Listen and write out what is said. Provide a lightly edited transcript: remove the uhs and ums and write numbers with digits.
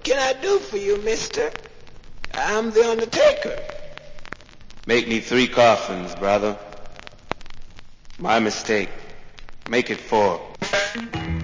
can I do for you, mister? I'm the Undertaker. Make me 3 coffins, brother. My mistake. Make it 4.